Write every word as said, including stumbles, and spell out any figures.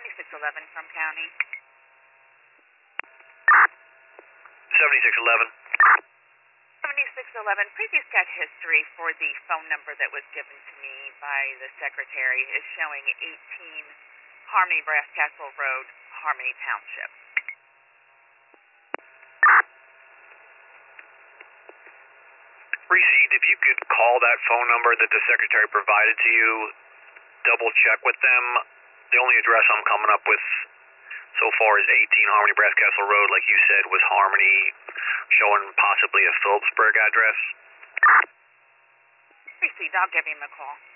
seventy-six eleven from county. seventy-six eleven. seventy-six eleven, previous cat history for the phone number that was given to me by the secretary is showing eighteen Harmony Brass Castle Road, Harmony Township. Reese, if you could call that phone number that the secretary provided to you, double check with them. The only address I'm coming up with so far is eighteen Harmony Brass Castle Road, like you said, was Harmony, showing possibly a Phillipsburg address. Received. I'll give him a call.